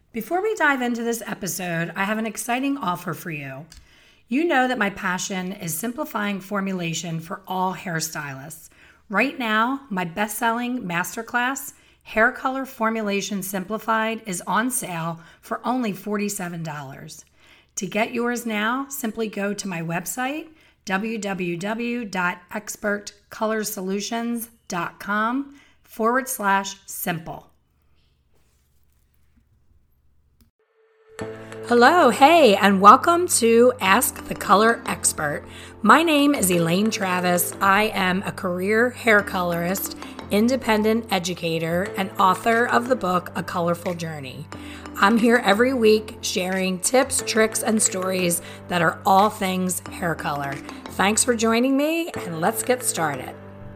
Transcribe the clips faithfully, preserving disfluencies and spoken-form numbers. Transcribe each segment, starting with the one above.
Before we dive into this episode, I have an exciting offer for you. You know that my passion is simplifying formulation for all hairstylists. Right now, my best-selling masterclass, Hair Color Formulation Simplified, is on sale for only forty-seven dollars. To get yours now, simply go to my website, www.expertcolorsolutions.com forward slash simple. Hello, hey, and welcome to Ask the Color Expert. My name is Elaine Travis. I am a career hair colorist, independent educator, and author of the book, A Colorful Journey. I'm here every week sharing tips, tricks, and stories that are all things hair color. Thanks for joining me, and let's get started.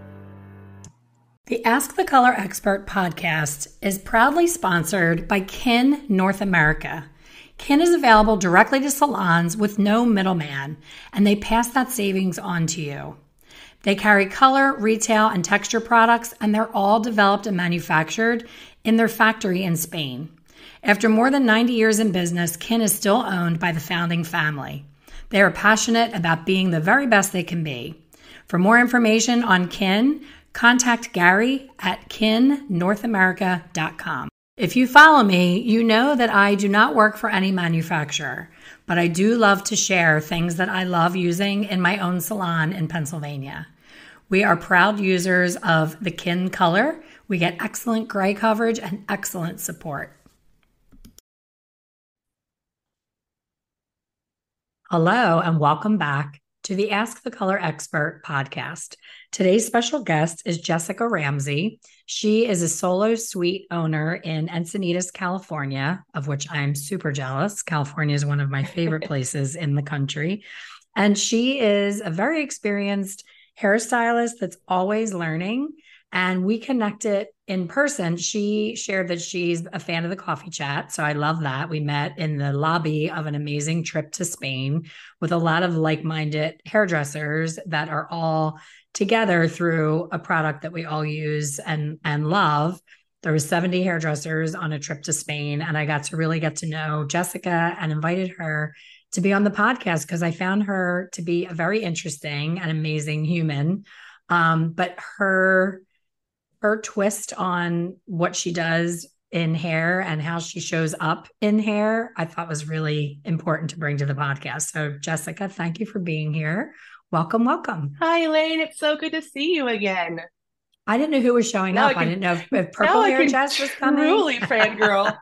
The Ask the Color Expert podcast is proudly sponsored by Kin North America. Kin is available directly to salons with no middleman, and they pass that savings on to you. They carry color, retail, and texture products, and they're all developed and manufactured in their factory in Spain. After more than ninety years in business, Kin is still owned by the founding family. They are passionate about being the very best they can be. For more information on Kin, contact Gary at kin north america dot com. If you follow me, you know that I do not work for any manufacturer, but I do love to share things that I love using in my own salon in Pennsylvania. We are proud users of the Kin color. We get excellent gray coverage and excellent support. Hello, and welcome back to the Ask the Color Expert podcast. Today's special guest is Jessica Ramsey. She is a solo suite owner in Encinitas, California, of which I'm super jealous. California is one of my favorite places in the country. And she is a very experienced hairstylist that's always learning. And we connected in person. She shared that she's a fan of the coffee chat. So I love that. We met in the lobby of an amazing trip to Spain with a lot of like-minded hairdressers that are all together through a product that we all use and, and love. There were seventy hairdressers on a trip to Spain, and I got to really get to know Jessica and invited her to be on the podcast because I found her to be a very interesting and amazing human. Um, but her her twist on what she does in hair and how she shows up in hair, I thought was really important to bring to the podcast. So Jessica, thank you for being here. Welcome, welcome. Hi, Elaine. It's so good to see you again. I didn't know who was showing Now up. I, I can, didn't know if, if Purple Hair Jess was coming. Truly fangirl.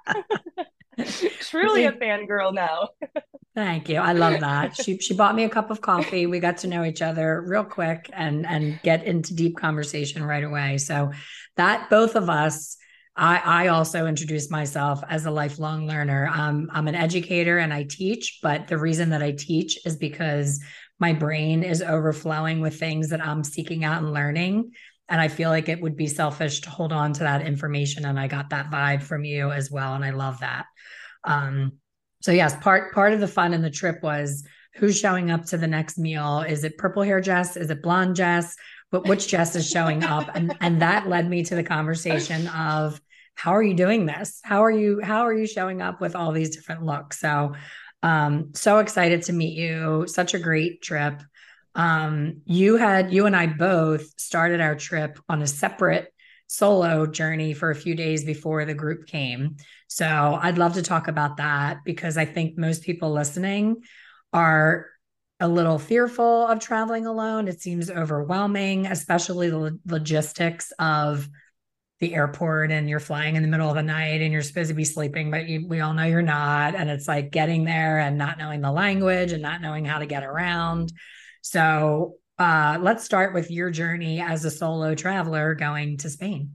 Truly a fangirl now. Thank you. I love that. She she bought me a cup of coffee. We got to know each other real quick and and get into deep conversation right away. So that both of us, I, I also introduced myself as a lifelong learner. Um, I'm an educator and I teach, but the reason that I teach is because my brain is overflowing with things that I'm seeking out and learning. And I feel like it would be selfish to hold on to that information. And I got that vibe from you as well. And I love that. Um, So yes, part part of the fun in the trip was who's showing up to the next meal. Is it purple hair Jess? Is it blonde Jess? But which Jess is showing up? And and that led me to the conversation of how are you doing this? How are you how are you showing up with all these different looks? So um so excited to meet you. Such a great trip. Um you had you and I both started our trip on a separate solo journey for a few days before the group came. So I'd love to talk about that because I think most people listening are a little fearful of traveling alone. It seems overwhelming, especially the logistics of the airport and you're flying in the middle of the night and you're supposed to be sleeping, but you, we all know you're not. And it's like getting there and not knowing the language and not knowing how to get around. So Uh, let's start with your journey as a solo traveler going to Spain.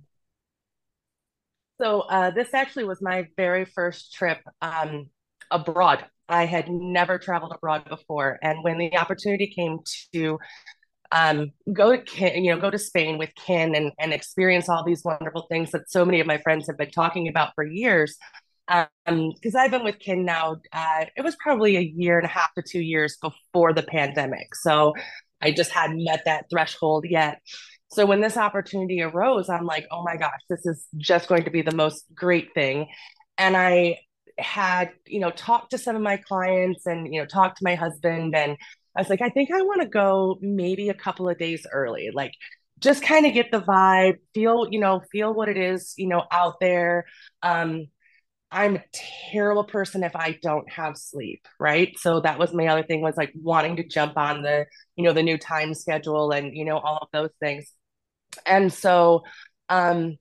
So uh, this actually was my very first trip um, abroad. I had never traveled abroad before, and when the opportunity came to um, go to Kin, you know, go to Spain with Kin and and experience all these wonderful things that so many of my friends have been talking about for years. Um, because I've been with Kin now, uh, it was probably a year and a half to two years before the pandemic. So I just hadn't met that threshold yet. So when this opportunity arose, I'm like, oh my gosh, this is just going to be the most great thing. And I had, you know, talked to some of my clients and, you know, talked to my husband. And I was like, I think I want to go maybe a couple of days early, like just kind of get the vibe, feel, you know, feel what it is, you know, out there. Um, I'm a terrible person if I don't have sleep, right? So that was my other thing was like wanting to jump on the, you know, the new time schedule and, you know, all of those things. And so um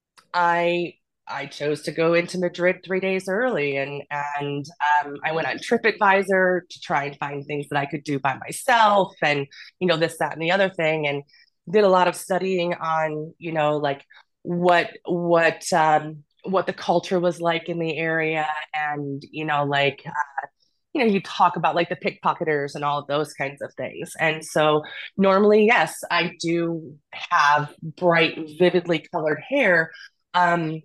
I I chose to go into Madrid three days early, and and um, I went on TripAdvisor to try and find things that I could do by myself, and you know this, that, and the other thing, and did a lot of studying on you know like what what um, what the culture was like in the area, and you know like uh, you know you talk about like the pickpocketers and all of those kinds of things, and so normally yes, I do have bright, vividly colored hair. Um,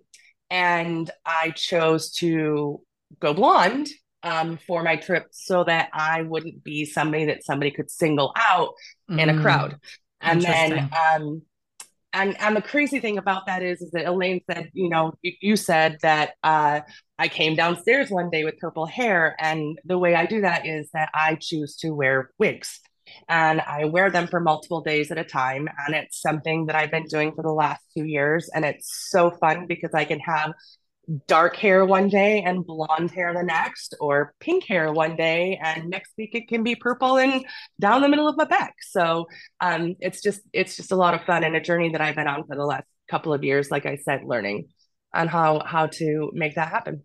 and I chose to go blonde um, for my trip so that I wouldn't be somebody that somebody could single out in a crowd. Mm, And then, interesting. um, and and the crazy thing about that is, is that Elaine said, you know, you, you said that uh, I came downstairs one day with purple hair, and the way I do that is that I choose to wear wigs and I wear them for multiple days at a time. And it's something that I've been doing for the last two years. And it's so fun because I can have dark hair one day and blonde hair the next, or pink hair one day and next week it can be purple and down the middle of my back. So um, it's just it's just a lot of fun and a journey that I've been on for the last couple of years. Like I said, learning on how how to make that happen.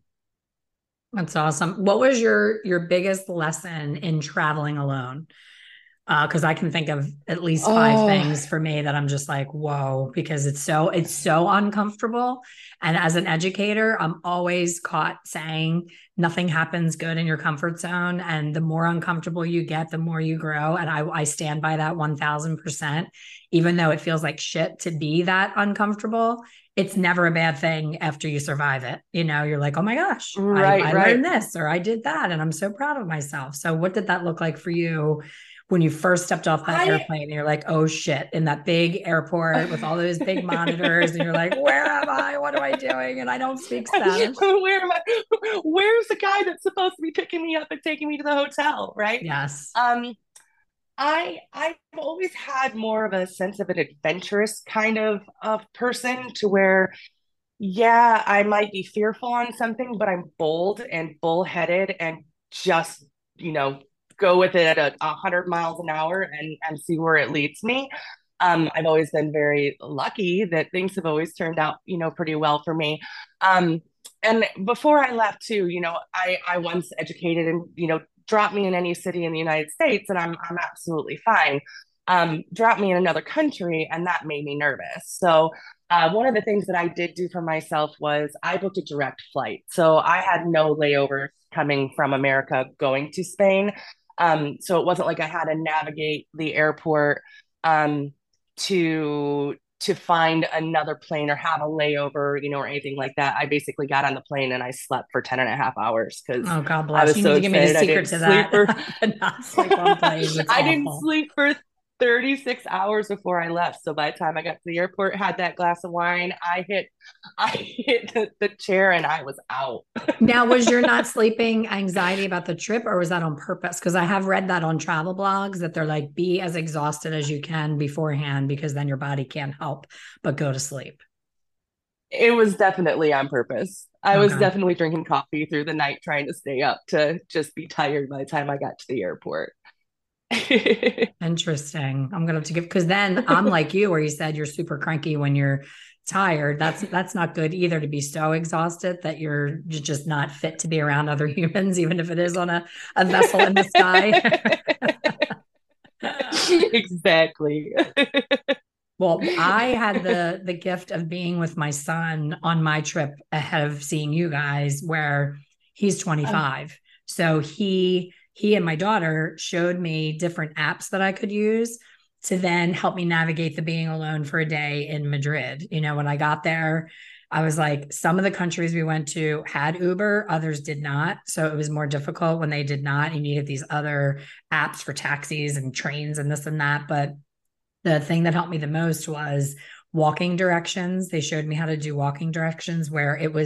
That's awesome. What was your your biggest lesson in traveling alone? Because uh, I can think of at least five Oh, things for me that I'm just like, whoa, because it's so it's so uncomfortable. And as an educator, I'm always caught saying nothing happens good in your comfort zone. And the more uncomfortable you get, the more you grow. And I, I stand by that one thousand percent, even though it feels like shit to be that uncomfortable. It's never a bad thing after you survive it. You know, you're like, oh my gosh, I, right, I right. learned this or I did that. And I'm so proud of myself. So, what did that look like for you when you first stepped off that I airplane and you're like, oh shit, in that big airport with all those big monitors, and you're like, where am I? What am I doing? And I don't speak Spanish. where am I? Where's the guy that's supposed to be picking me up and taking me to the hotel? Right. Yes. Um, I I've always had more of a sense of an adventurous kind of of person to where, yeah, I might be fearful on something, but I'm bold and bullheaded and just, you know, go with it at a, a hundred miles an hour and and see where it leads me. Um, I've always been very lucky that things have always turned out, you know, pretty well for me. Um, and before I left too, you know, I I once educated and, you know, drop me in any city in the United States and I'm I'm absolutely fine. Um, drop me in another country and that made me nervous. So uh, one of the things that I did do for myself was I booked a direct flight. So I had no layovers coming from America going to Spain. Um, so it wasn't like I had to navigate the airport um, to to find another plane or have a layover, you know, or anything like that. I basically got on the plane and I slept for ten and a half hours because Oh, God I bless. was You need so to give me the excited. I secret didn't to sleep that. for I could not sleep on planes. It's I didn't awful. sleep for thirty-six hours before I left. So by the time I got to the airport, had that glass of wine, I hit I hit the, the chair and I was out. Now, was your not sleeping anxiety about the trip, or was that on purpose? Because I have read that on travel blogs that they're like, be as exhausted as you can beforehand, because then your body can't help but go to sleep. It was definitely on purpose. I was Okay. definitely drinking coffee through the night trying to stay up to just be tired by the time I got to the airport. Interesting. I'm gonna have to give because then I'm like you, where you said you're super cranky when you're tired. That's that's not good either to be so exhausted that you're just not fit to be around other humans, even if it is on a, a vessel in the sky. Exactly. Well, I had the the gift of being with my son on my trip ahead of seeing you guys, where he's Oh, twenty-five. So he he and my daughter showed me different apps that I could use to then help me navigate the being alone for a day in Madrid. You know, when I got there, I was like, some of the countries we went to had Uber, others did not. So it was more difficult when they did not. You needed these other apps for taxis and trains and this and that. But the thing that helped me the most was walking directions. They showed me how to do walking directions where it was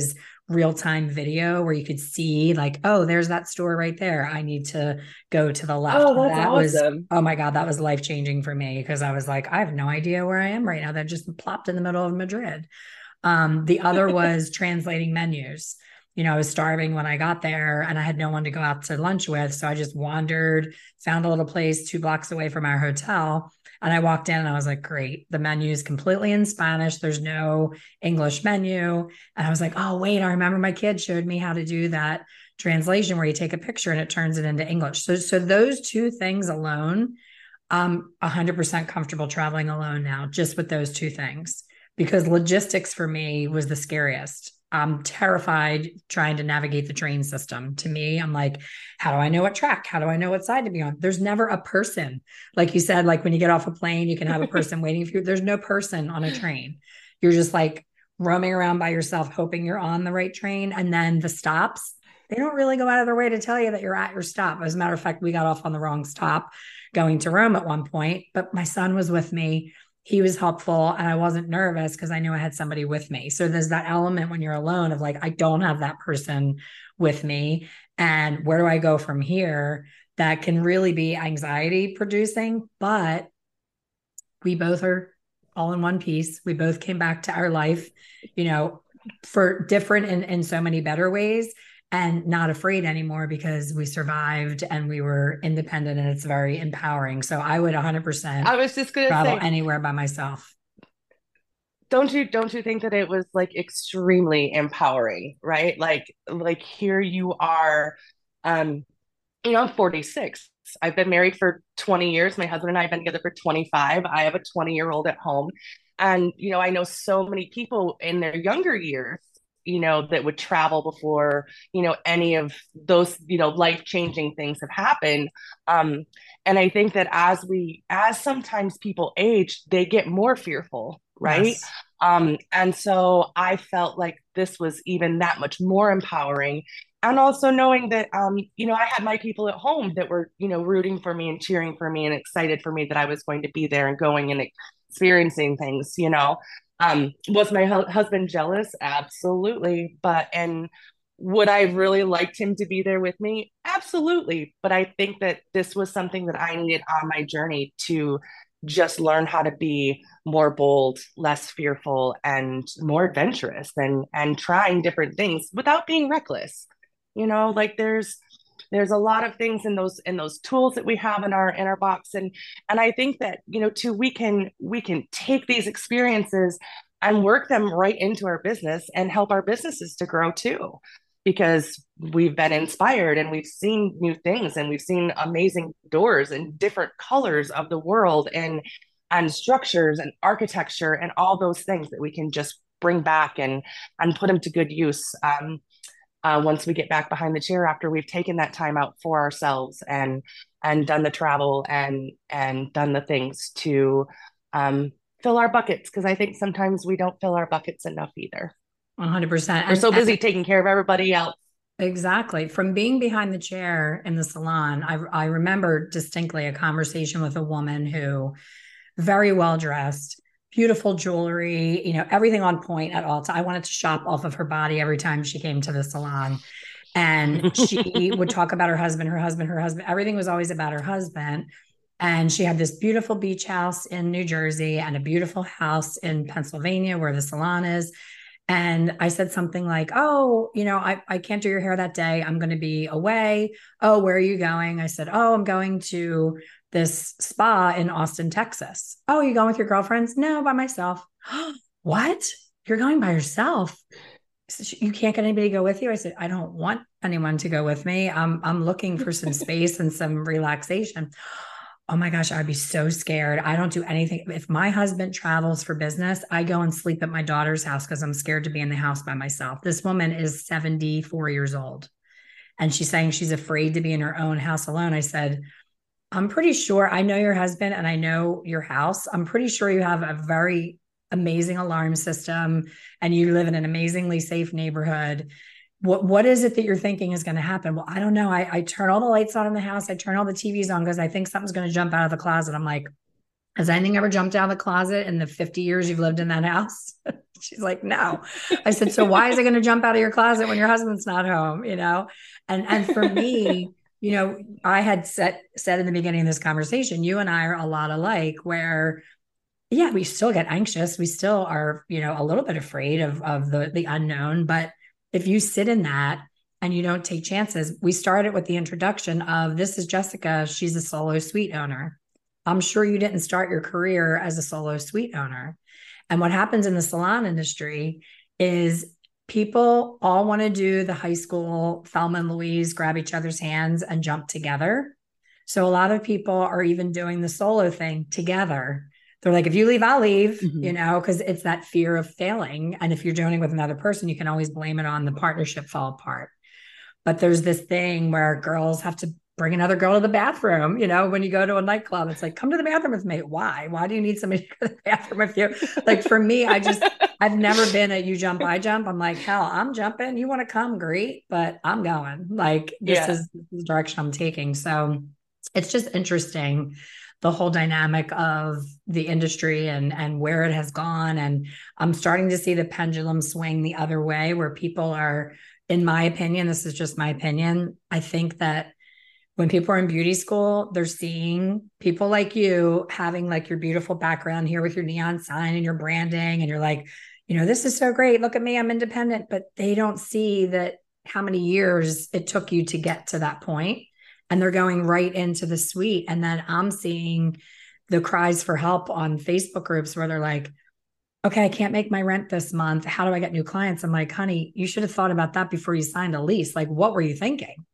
real-time video where you could see like, oh, there's that store right there. I need to go to the left. Oh, that's That was, awesome. oh my God, that was life-changing for me because I was like, I have no idea where I am right now. That just plopped in the middle of Madrid. Um, the other was translating menus. You know, I was starving when I got there and I had no one to go out to lunch with. So I just wandered, found a little place two blocks away from our hotel. And I walked in and I was like, great, the menu is completely in Spanish. There's no English menu. And I was like, oh, wait, I remember my kid showed me how to do that translation where you take a picture and it turns it into English. So, so those two things alone, I'm one hundred percent comfortable traveling alone now, just with those two things, because logistics for me was the scariest. I'm terrified trying to navigate the train system. To me, I'm like, how do I know what track? How do I know what side to be on? There's never a person. Like you said, like when you get off a plane, you can have a person waiting for you. There's no person on a train. You're just like roaming around by yourself, hoping you're on the right train. And then the stops, they don't really go out of their way to tell you that you're at your stop. As a matter of fact, we got off on the wrong stop going to Rome at one point, but my son was with me. He was helpful and I wasn't nervous because I knew I had somebody with me. So there's that element when you're alone of like, I don't have that person with me. And where do I go from here? That can really be anxiety producing, but we both are all in one piece. We both came back to our life, you know, for different and in so many better ways, and not afraid anymore because we survived and we were independent, and it's very empowering. So I would one hundred percent I was just gonna travel say, anywhere by myself. don't you don't you think that it was like extremely empowering, right? Like like here you are, um, you know, I'm forty-six. I've been married for twenty years. My husband and I have been together for twenty-five. I have a twenty year old at home. And, you know, I know so many people in their younger years, you know, that would travel before, you know, any of those, you know, life changing things have happened. Um, and I think that as we, as sometimes people age, they get more fearful, right? Yes. Um, and so I felt like this was even that much more empowering. And also knowing that, um, you know, I had my people at home that were, you know, rooting for me and cheering for me and excited for me that I was going to be there and going and experiencing things, you know. Um, was my hu- husband jealous? Absolutely. But, and would I really liked him to be there with me? Absolutely. But I think that this was something that I needed on my journey to just learn how to be more bold, less fearful, and more adventurous, and and trying different things without being reckless. You know, like there's there's a lot of things in those in those tools that we have in our in our box, and and I think that, you know, too, we can we can take these experiences and work them right into our business and help our businesses to grow too, because we've been inspired and we've seen new things and we've seen amazing doors and different colors of the world, and and structures and architecture and all those things that we can just bring back and and put them to good use, um, uh, once we get back behind the chair after we've taken that time out for ourselves and and done the travel and and done the things to, um, fill our buckets, because I think sometimes we don't fill our buckets enough either. one hundred percent. We're And, so and busy taking care of everybody else. exactly. From being behind the chair in the salon, I, I remember distinctly a conversation with a woman who, very well dressed, beautiful jewelry, you know, everything on point at all times. I wanted to shop off of her body every time she came to the salon. And she would talk about her husband, her husband, her husband. Everything was always about her husband. And she had this beautiful beach house in New Jersey and a beautiful house in Pennsylvania where the salon is. And I said something like, oh, you know, I, I can't do your hair that day. I'm going to be away. Oh, where are you going? I said, oh, I'm going to this spa in Austin, Texas. Oh, you going with your girlfriends? No, by myself. What? You're going by yourself? You can't get anybody to go with you? I said, I don't want anyone to go with me. I'm, I'm looking for some space and some relaxation. Oh my gosh, I'd be so scared. I don't do anything. If my husband travels for business, I go and sleep at my daughter's house because I'm scared to be in the house by myself. This woman is seventy-four years old and she's saying she's afraid to be in her own house alone. I said, I'm pretty sure I know your husband and I know your house. I'm pretty sure you have a very amazing alarm system and you live in an amazingly safe neighborhood. What what is it that you're thinking is going to happen? Well, I don't know. I, I turn all the lights on in the house. I turn all the T Vs on because I think something's going to jump out of the closet. I'm like, Has anything ever jumped out of the closet in the fifty years you've lived in that house? She's like, no. I said, so why is it going to jump out of your closet when your husband's not home? You know? And and for me, you know, I had set said in the beginning of this conversation, you and I are a lot alike, where yeah, we still get anxious. We still are, you know, a little bit afraid of of the the unknown. But if you sit in that and you don't take chances, we started with the introduction of this is Jessica. She's a solo suite owner. I'm sure you didn't start your career as a solo suite owner. And what happens in the salon industry is people all want to do the high school Thelma and Louise, grab each other's hands and jump together. So a lot of people are even doing the solo thing together. They're like, if you leave, I'll leave, mm-hmm. you know, because it's that fear of failing. And if you're doing it with another person, you can always blame it on the partnership fall apart. But there's this thing where girls have to bring another girl to the bathroom. You know, when you go to a nightclub, it's like, come to the bathroom with me. Why? Why do you need somebody to go to the bathroom with you? Like for me, I just, I've never been a you jump, I jump. I'm like, hell, I'm jumping. You want to come? Great. But I'm going. Like, this yeah. is the direction I'm taking. So it's just interesting, the whole dynamic of the industry and, and where it has gone. And I'm starting to see the pendulum swing the other way, where people are, in my opinion, this is just my opinion, I think that when people are in beauty school, they're seeing people like you having like your beautiful background here with your neon sign and your branding. And you're like, you know, this is so great. Look at me, I'm independent. But they don't see that how many years it took you to get to that point. And they're going right into the suite. And then I'm seeing the cries for help on Facebook groups where they're like, okay, I can't make my rent this month. How do I get new clients? I'm like, honey, you should have thought about that before you signed a lease. Like, what were you thinking?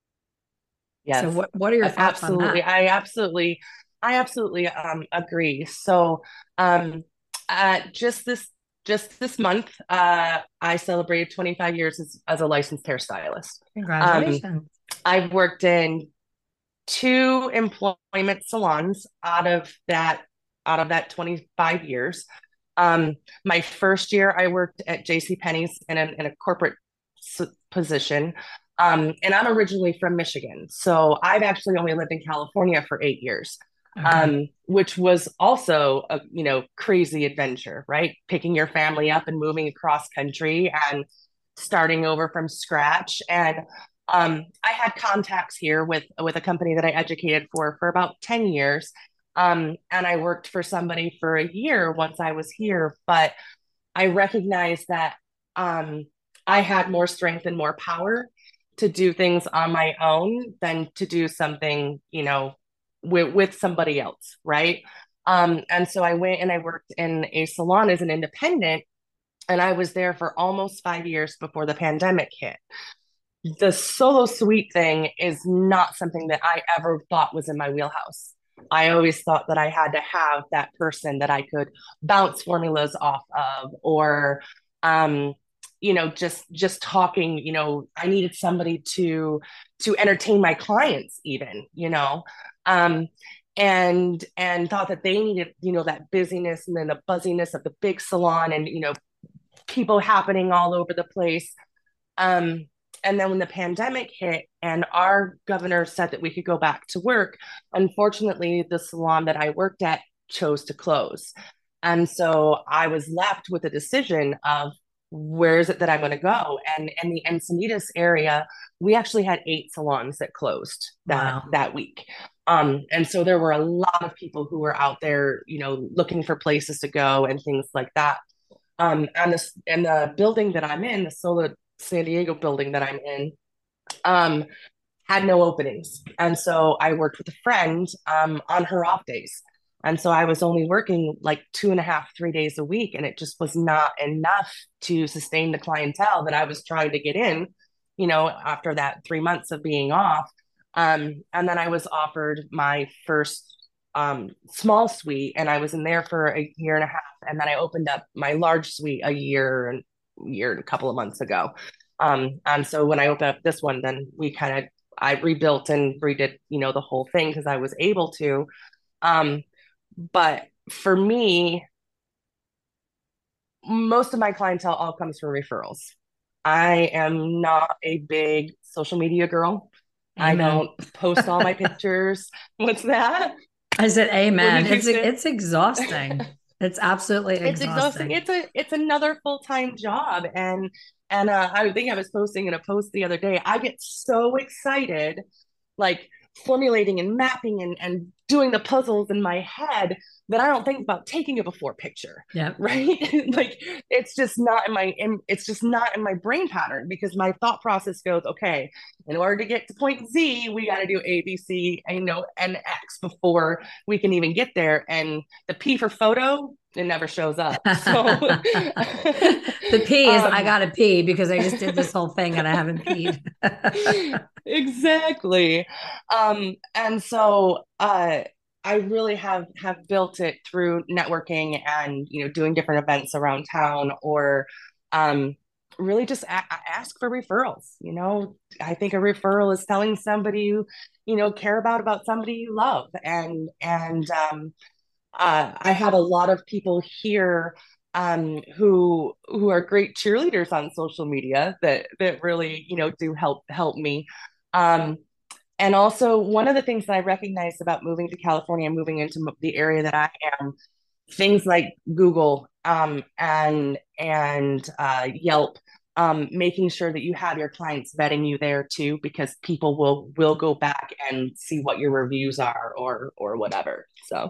Yes. So what, what are your thoughts absolutely. on that? I absolutely, I absolutely um, agree. So um, uh, just this, just this month, uh, I celebrated twenty-five years as, as a licensed hairstylist. Congratulations. Um, I've worked in two employment salons out of that, out of that twenty-five years. Um, my first year, I worked at JCPenney's in a, in a corporate position. Um, and I'm originally from Michigan. So I've actually only lived in California for eight years, okay. um, which was also a, you know, crazy adventure, right? Picking your family up and moving across country and starting over from scratch. And um, I had contacts here with, with a company that I educated for, for about ten years. Um, and I worked for somebody for a year once I was here, but I recognized that um, I had more strength and more power to do things on my own than to do something, you know, with, with somebody else. Right. Um, and so I went and I worked in a salon as an independent, and I was there for almost five years before the pandemic hit. The solo suite thing is not something that I ever thought was in my wheelhouse. I always thought that I had to have that person that I could bounce formulas off of, or, um, you know, just, just talking, you know, I needed somebody to, to entertain my clients even, you know, um, and, and thought that they needed, you know, that busyness and then the buzziness of the big salon and, you know, people happening all over the place. Um, And then when the pandemic hit and our governor said that we could go back to work, unfortunately, the salon that I worked at chose to close. And so I was left with a decision of where is it that I'm going to go? And in the Encinitas area, we actually had eight salons that closed that, wow. that week. Um, and so there were a lot of people who were out there, you know, looking for places to go and things like that. Um, and, the, and the building that I'm in, the Solo San Diego building that I'm in, um, had no openings. And so I worked with a friend um, on her off days. And so I was only working like two and a half, three days a week. And it just was not enough to sustain the clientele that I was trying to get in, you know, after that three months of being off. Um, and then I was offered my first um, small suite, and I was in there for a year and a half. And then I opened up my large suite a year and year and a couple of months ago. Um, and so when I opened up this one, then we kind of, I rebuilt and redid, you know, the whole thing because I was able to. Um, but for me, most of my clientele all comes from referrals. I am not a big social media girl. Amen. I don't post all my pictures. What's that? I said, What amen. did you It's, say? it's exhausting. It's absolutely It's exhausting. exhausting. It's a it's another full-time job. And and uh, I think I was posting in a post the other day. I get so excited, like formulating and mapping and, and doing the puzzles in my head that I don't think about taking a before picture. Yep. Right. Like it's just not in my in, it's just not in my brain pattern because my thought process goes, okay, in order to get to point Z, we got to do A, B, C, and you know, and X before we can even get there. And the P for photo, it never shows up. So The P is I um gotta pee because I just did this whole thing and I haven't peed. exactly. Um, and so uh, I really have have built it through networking and you know doing different events around town, or um, really just a- ask for referrals. You know, I think a referral is telling somebody you you know care about about somebody you love, and and um, uh, I have a lot of people here um, who who are great cheerleaders on social media that that really you know do help help me. Um, and also one of the things that I recognized about moving to California and moving into the area that I am, things like Google um, and and uh, Yelp, um, making sure that you have your clients vetting you there too, because people will will go back and see what your reviews are or or whatever. So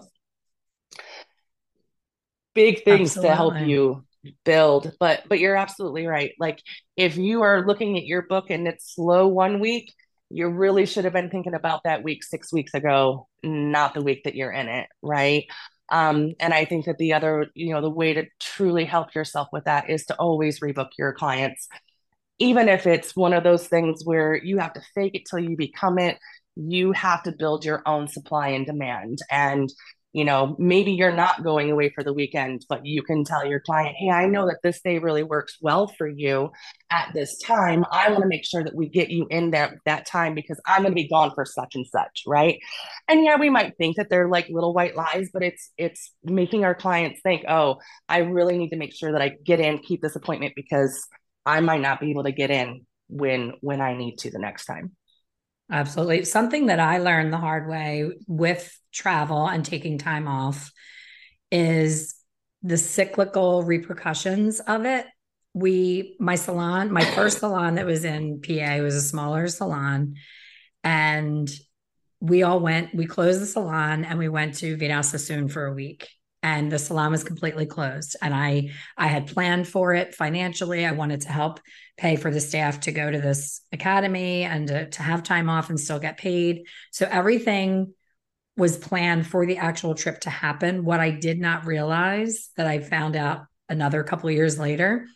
big things to help Absolutely. you build. But but you're absolutely right. Like if you are looking at your book and it's slow one week, you really should have been thinking about that week six weeks ago, not the week that you're in it, right? Um, and I think that the other, you know, the way to truly help yourself with that is to always rebook your clients, even if it's one of those things where you have to fake it till you become it. You have to build your own supply and demand. And, you know, maybe you're not going away for the weekend, but you can tell your client, hey, I know that this day really works well for you at this time. I want to make sure that we get you in there that time because I'm going to be gone for such and such, right? And yeah, we might think that they're like little white lies, but it's it's making our clients think, oh, I really need to make sure that I get in, keep this appointment because I might not be able to get in when when I need to the next time. Absolutely. Something that I learned the hard way with travel and taking time off is the cyclical repercussions of it. We, my salon, my first salon that was in P A was a smaller salon. And we all went, we closed the salon and we went to Vidal Sassoon for a week. And the salon was completely closed. And I I had planned for it financially. I wanted to help pay for the staff to go to this academy and to, to have time off and still get paid. So everything was planned for the actual trip to happen. What I did not realize that I found out another couple of years later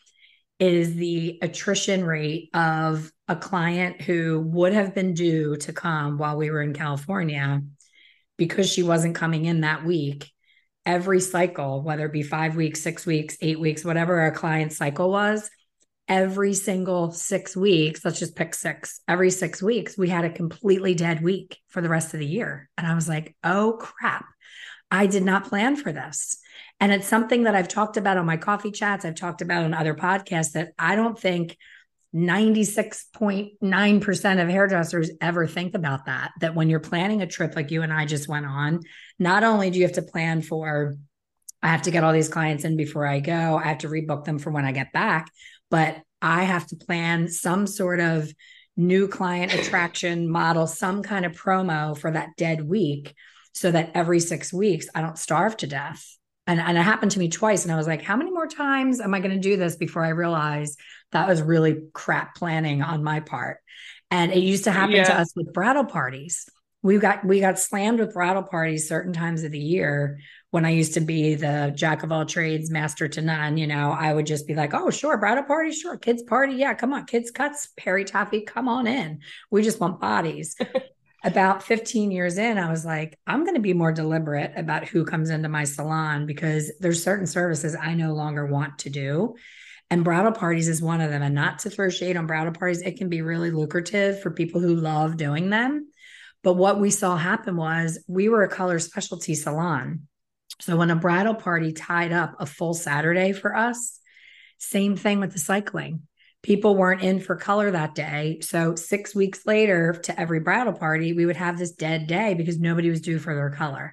is the attrition rate of a client who would have been due to come while we were in California because she wasn't coming in that week. Every cycle, whether it be five weeks, six weeks, eight weeks, whatever our client cycle was, every single six weeks, let's just pick six, every six weeks, we had a completely dead week for the rest of the year. And I was like, oh crap, I did not plan for this. And it's something that I've talked about on my coffee chats. I've talked about on other podcasts that I don't think ninety-six point nine percent of hairdressers ever think about that, that when you're planning a trip like you and I just went on, not only do you have to plan for, I have to get all these clients in before I go, I have to rebook them for when I get back, but I have to plan some sort of new client attraction model, some kind of promo for that dead week so that every six weeks I don't starve to death. And, and it happened to me twice. And I was like, how many more times am I going to do this before I realize that was really crap planning on my part? And it used to happen to Yeah. us with bridal parties. We got we got slammed with bridal parties certain times of the year. When I used to be the jack of all trades, master to none, you know, I would just be like, oh, sure, bridal party, sure, kids party, yeah, come on, kids cuts, Perry Taffy, come on in. We just want bodies. About fifteen years in, I was like, I'm going to be more deliberate about who comes into my salon because there's certain services I no longer want to do. And bridal parties is one of them. And not to throw shade on bridal parties, it can be really lucrative for people who love doing them. But what we saw happen was we were a color specialty salon. So when a bridal party tied up a full Saturday for us, same thing with the cycling. People weren't in for color that day. So six weeks later to every bridal party, we would have this dead day because nobody was due for their color.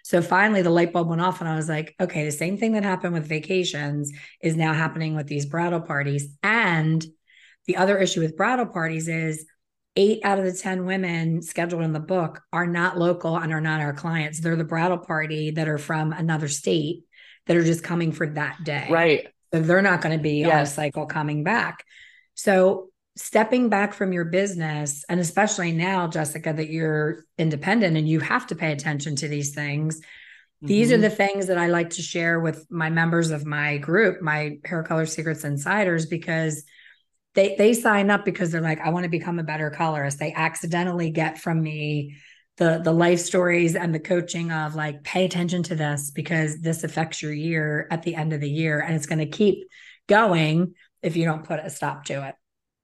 So finally the light bulb went off and I was like, okay, the same thing that happened with vacations is now happening with these bridal parties. And the other issue with bridal parties is eight out of the ten women scheduled in the book are not local and are not our clients. They're the bridal party that are from another state that are just coming for that day. Right. So they're not going to be Yes. on a cycle coming back. So stepping back from your business, and especially now, Jessica, that you're independent and you have to pay attention to these things. These Mm-hmm. are the things that I like to share with my members of my group, my Hair Color Secrets Insiders, because they they sign up because they're like, I want to become a better colorist. They accidentally get from me the the life stories and the coaching of like, pay attention to this because this affects your year at the end of the year, and it's going to keep going if you don't put a stop to it.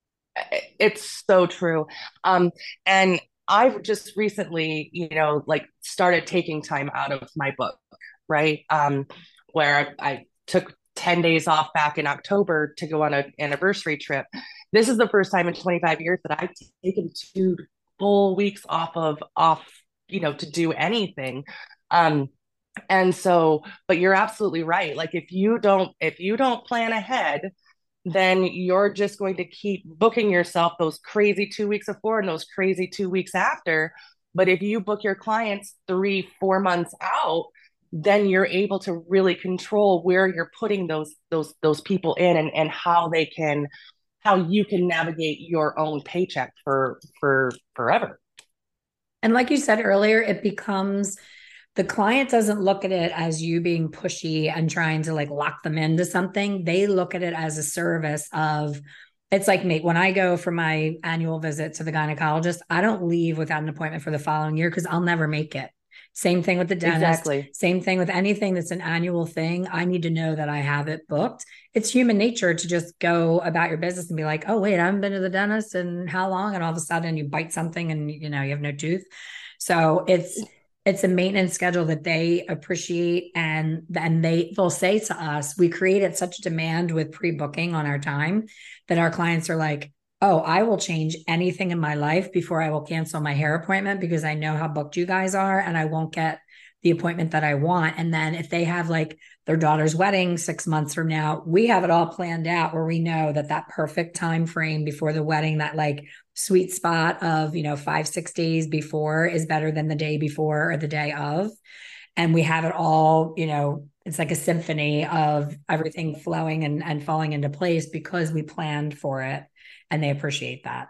It's so true. Um, and I've just recently, you know, like started taking time out of my book, right? Um, where I, I took ten days off back in October to go on an anniversary trip. This is the first time in twenty-five years that I've taken two full weeks off of off, you know, to do anything. Um, and so, but you're absolutely right. Like if you don't, if you don't plan ahead, then you're just going to keep booking yourself those crazy two weeks before and those crazy two weeks after. But if you book your clients three, four months out, then you're able to really control where you're putting those those those people in, and, and how they can how you can navigate your own paycheck for for forever. And like you said earlier, it becomes, the client doesn't look at it as you being pushy and trying to like lock them into something. They look at it as a service of, it's like me, when I go for my annual visit to the gynecologist, I don't leave without an appointment for the following year because I'll never make it. Same thing with the dentist. Exactly. Same thing with anything that's an annual thing. I need to know that I have it booked. It's human nature to just go about your business and be like, oh, wait, I haven't been to the dentist in how long? And all of a sudden you bite something and, you know, you have no tooth. So it's, it's a maintenance schedule that they appreciate, and then they they'll say to us, we created such demand with pre-booking on our time that our clients are like, oh, I will change anything in my life before I will cancel my hair appointment because I know how booked you guys are and I won't get the appointment that I want. And then if they have like their daughter's wedding six months from now, we have it all planned out where we know that that perfect time frame before the wedding, that like sweet spot of, you know, five, six days before is better than the day before or the day of. And we have it all, you know, it's like a symphony of everything flowing and, and falling into place because we planned for it, and they appreciate that.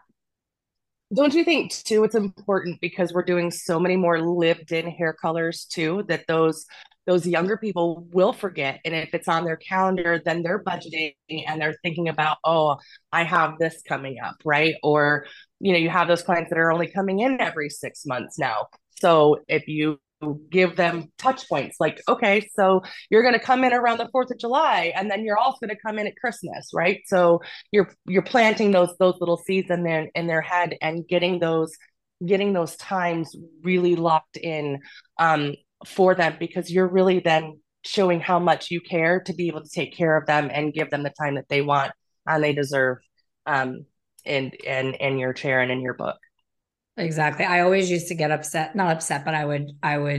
Don't you think too it's important because we're doing so many more lived in hair colors too, that those those younger people will forget, and if it's on their calendar then they're budgeting and they're thinking about, oh, I have this coming up, right? Or you know, you have those clients that are only coming in every six months now. So if you give them touch points like, okay, so you're going to come in around the fourth of July and then you're also going to come in at Christmas, right? So you're you're planting those those little seeds in their in their head and getting those getting those times really locked in um, for them, because you're really then showing how much you care to be able to take care of them and give them the time that they want and they deserve, um, in in in your chair and in your book. Exactly. I always used to get upset, not upset, but I would, I would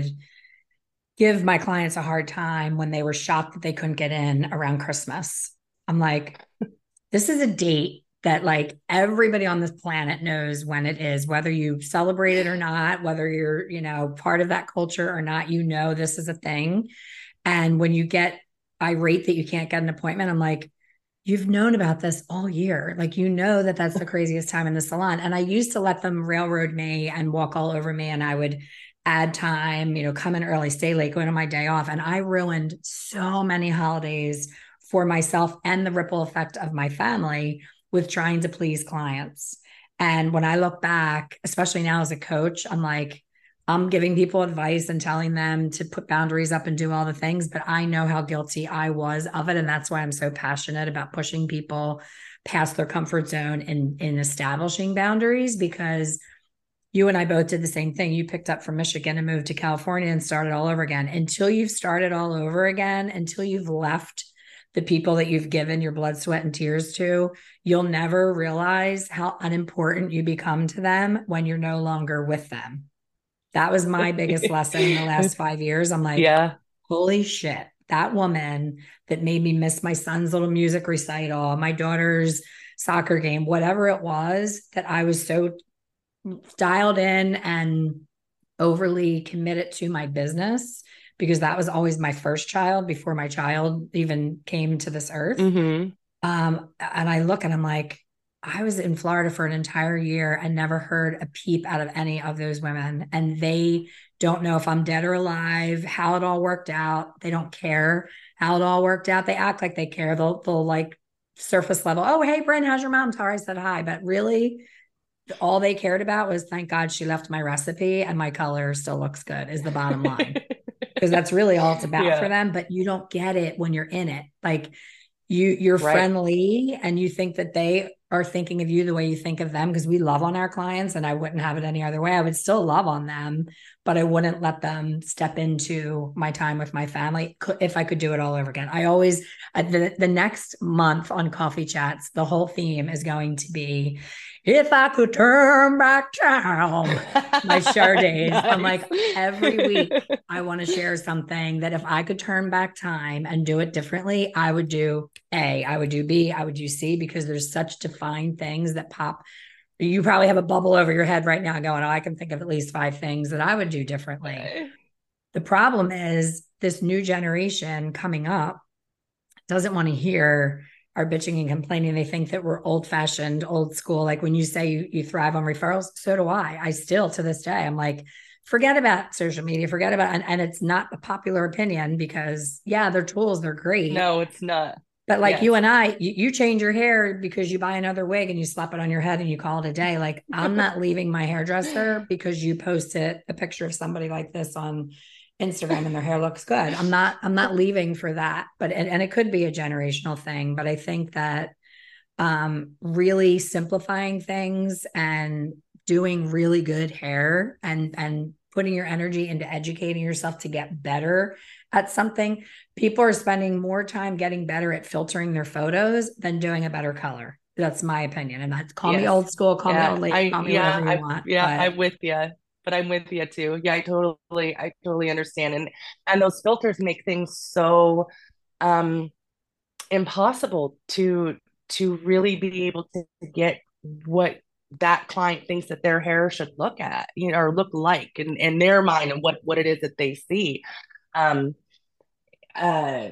give my clients a hard time when they were shocked that they couldn't get in around Christmas. I'm like, this is a date that like everybody on this planet knows when it is, whether you celebrate it or not, whether you're, you know, part of that culture or not, you know, this is a thing. And when you get irate that you can't get an appointment, I'm like, you've known about this all year. Like, you know, that that's the craziest time in the salon. And I used to let them railroad me and walk all over me. And I would add time, you know, come in early, stay late, go into my day off. And I ruined so many holidays for myself and the ripple effect of my family with trying to please clients. And when I look back, especially now as a coach, I'm like, I'm giving people advice and telling them to put boundaries up and do all the things, but I know how guilty I was of it. And that's why I'm so passionate about pushing people past their comfort zone in, in establishing boundaries, because you and I both did the same thing. You picked up from Michigan and moved to California and started all over again. Until you've started all over again, until you've left the people that you've given your blood, sweat, and tears to, you'll never realize how unimportant you become to them when you're no longer with them. That was my biggest lesson in the last five years. I'm like, Yeah. holy shit, that woman that made me miss my son's little music recital, my daughter's soccer game, whatever it was, that I was so dialed in and overly committed to my business, because that was always my first child before my child even came to this earth. Mm-hmm. Um, and I look and I'm like, I was in Florida for an entire year and never heard a peep out of any of those women. And they don't know if I'm dead or alive, how it all worked out. They don't care how it all worked out. They act like they care. They'll, they'll like surface level. Oh, hey, Bryn, how's your mom? Tell her I said hi. But really, all they cared about was, thank God she left my recipe and my color still looks good, is the bottom line. Because that's really all it's about yeah. for them. But you don't get it when you're in it. Like, you you're right. friendly and you think that they are thinking of you the way you think of them, because we love on our clients, and I wouldn't have it any other way. I would still love on them, but I wouldn't let them step into my time with my family if I could do it all over again. I always, the, the next month on Coffee Chats, the whole theme is going to be, if I could turn back time, my share days. Nice. I'm like, every week I want to share something that if I could turn back time and do it differently, I would do A, I would do B, I would do C, because there's such defined things that pop. You probably have a bubble over your head right now going, oh, I can think of at least five things that I would do differently. Okay. The problem is this new generation coming up doesn't want to hear our bitching and complaining. They think that we're old fashioned, old school. Like when you say you, you thrive on referrals, so do I. I still, to this day, I'm like, forget about social media, forget about, and, and it's not a popular opinion, because yeah, they're tools, they're great. No, it's not. But like yes. you and I, you, you change your hair because you buy another wig and you slap it on your head and you call it a day. Like, I'm not leaving my hairdresser because you posted a picture of somebody like this on Instagram and their hair looks good. I'm not, I'm not leaving for that, but, and, and it could be a generational thing, but I think that um, really simplifying things and doing really good hair and, and putting your energy into educating yourself to get better at something. People are spending more time getting better at filtering their photos than doing a better color. That's my opinion. And that's, call yes. me old school, call yeah. me old lady, I, call me yeah, whatever you I, want. Yeah, but. I'm with you. But I'm with you too. Yeah, I totally, I totally understand. And and those filters make things so um, impossible to to really be able to get what that client thinks that their hair should look at, you know, or look like in, in their mind, and what what it is that they see. Um, uh,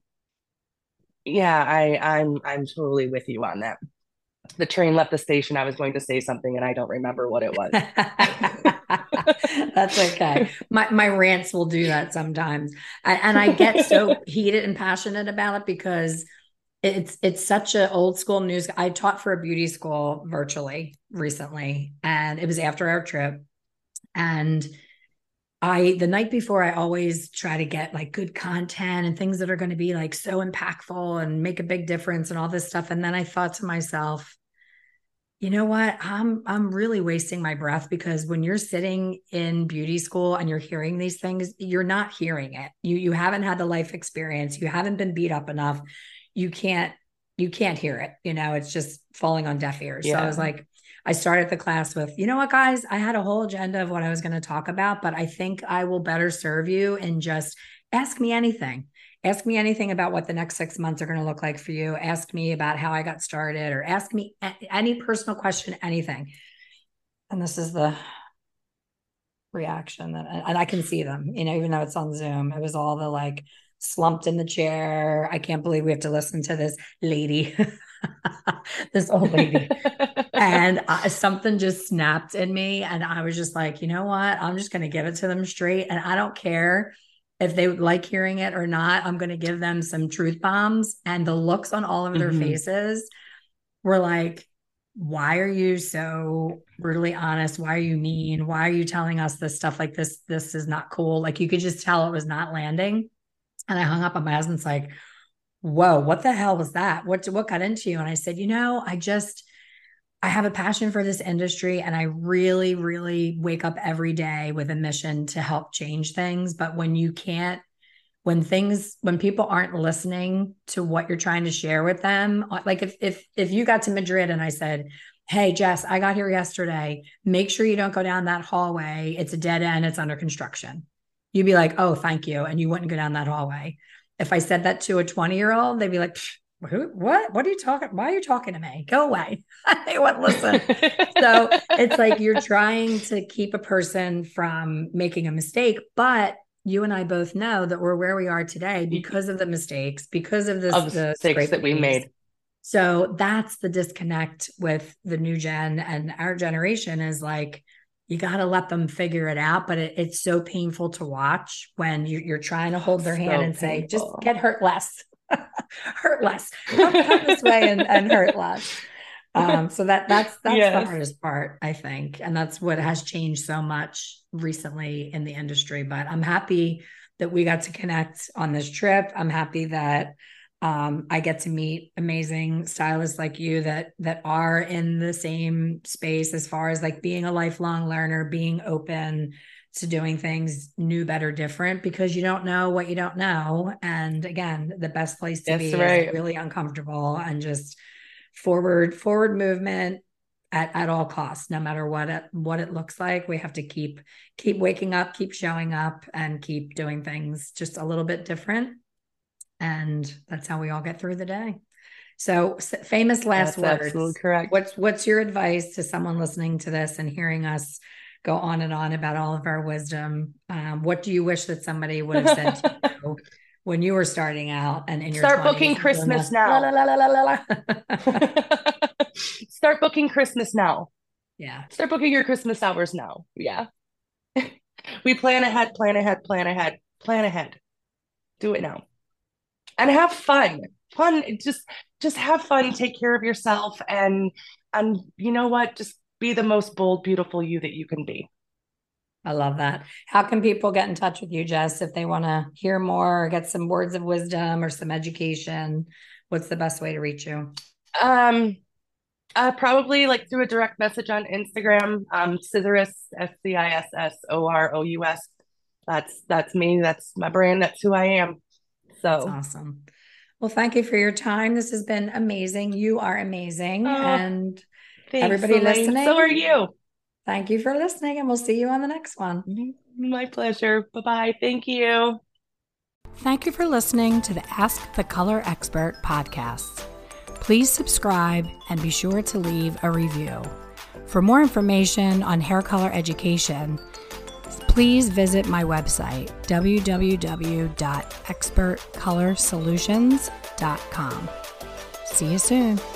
yeah, I I'm I'm totally with you on that. The train left the station. I was going to say something and I don't remember what it was. That's okay. My my rants will do that sometimes. I, and I get so heated and passionate about it because it's it's such an old school news. I taught for a beauty school virtually recently, and it was after our trip. And I, the night before, I always try to get like good content and things that are going to be like so impactful and make a big difference and all this stuff. And then I thought to myself, you know what? I'm, I'm really wasting my breath, because when you're sitting in beauty school and you're hearing these things, you're not hearing it. You, you haven't had the life experience. You haven't been beat up enough. You can't, you can't hear it. You know, it's just falling on deaf ears. Yeah. So I was like, I started the class with, you know what, guys, I had a whole agenda of what I was going to talk about, but I think I will better serve you and just ask me anything. Ask me anything about what the next six months are going to look like for you. Ask me about how I got started, or ask me any personal question, anything. And this is the reaction that, and I can see them, you know, even though it's on Zoom, it was all the like slumped in the chair. I can't believe we have to listen to this lady, this old lady. And I, something just snapped in me. And I was just like, you know what? I'm just going to give it to them straight. And I don't care if they would like hearing it or not. I'm going to give them some truth bombs. And the looks on all of their mm-hmm. faces were like, why are you so brutally honest? Why are you mean? Why are you telling us this stuff? Like this, this is not cool. Like you could just tell it was not landing. And I hung up on my husband's like, whoa, what the hell was that? What, what got into you? And I said, you know, I just, I have a passion for this industry, and I really, really wake up every day with a mission to help change things. But when you can't, when things, when people aren't listening to what you're trying to share with them, like if, if, if you got to Madrid and I said, hey, Jess, I got here yesterday. Make sure you don't go down that hallway. It's a dead end. It's under construction. You'd be like, oh, thank you. And you wouldn't go down that hallway. If I said that to a twenty year old, they'd be like, Who, what, what are you talking? Why are you talking to me? Go away. They wouldn't listen. So it's like, you're trying to keep a person from making a mistake, but you and I both know that we're where we are today because of the mistakes, because of this, of the mistakes that we made. So that's the disconnect with the new gen and our generation is like, you got to let them figure it out. But it, it's so painful to watch when you, you're trying to hold their So hand and say, painful. just get hurt less, hurt less, come, come this way and, and hurt less. Um, so that that's, that's yes. the hardest part, I think. And that's what has changed so much recently in the industry, but I'm happy that we got to connect on this trip. I'm happy that Um, I get to meet amazing stylists like you that that are in the same space as far as like being a lifelong learner, being open to doing things new, better, different, because you don't know what you don't know. And again, the best place to That's be right. is really uncomfortable and just forward, forward movement at, at all costs, no matter what it, what it looks like. We have to keep, keep waking up, keep showing up, and keep doing things just a little bit different. And that's how we all get through the day. So famous last That's words. Absolutely correct. What's, what's your advice to someone listening to this and hearing us go on and on about all of our wisdom? Um, what do you wish that somebody would have said to you when you were starting out and in your Start twenties? booking Christmas now. La, la, la, la, la, la. Start booking Christmas now. Yeah. Start booking your Christmas hours now. Yeah. We plan ahead, plan ahead, plan ahead, plan ahead. Do it now. And have fun. Fun, just just have fun, take care of yourself, and and you know what? Just be the most bold, beautiful you that you can be. I love that. How can people get in touch with you, Jess, if they want to hear more or get some words of wisdom or some education? What's the best way to reach you? Um, uh, probably like through a direct message on Instagram. Um, Scissors, S C I S S O R O U S. That's that's me. That's my brand. That's who I am. So that's awesome. Well, thank you for your time. This has been amazing. You are amazing. Oh, and thanks, everybody Elaine. Listening. So are you. Thank you for listening, and we'll see you on the next one. My pleasure. Bye-bye. Thank you. Thank you for listening to the Ask the Color Expert podcast. Please subscribe and be sure to leave a review. For more information on hair color education, please visit my website, w w w dot expert color solutions dot com. See you soon.